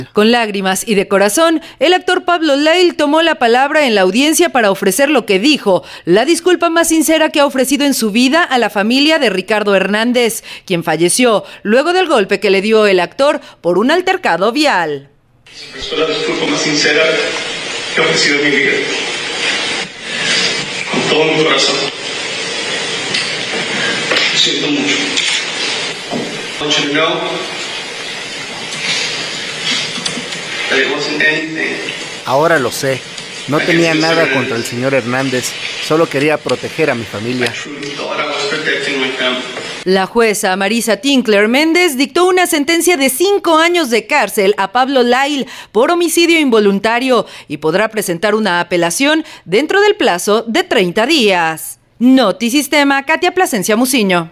Con lágrimas y de corazón, el actor Pablo Lyle tomó la palabra en la audiencia para ofrecer lo que dijo, la disculpa más sincera que ha ofrecido en su vida a la familia de Ricardo Hernández, quien falleció luego del golpe que le dio el actor por un altercado vial. Es la disculpa más sincera que he ofrecido en mi vida, con todo mi corazón. Lo siento mucho. I want you to know that it wasn't anything. Ahora lo sé. No tenía nada contra el señor Hernández. Solo quería proteger a mi familia. La jueza Marisa Tinkler Méndez dictó una sentencia de 5 años de cárcel a Pablo Lyle por homicidio involuntario y podrá presentar una apelación dentro del plazo de 30 días. Notisistema, Katia Plasencia Muciño.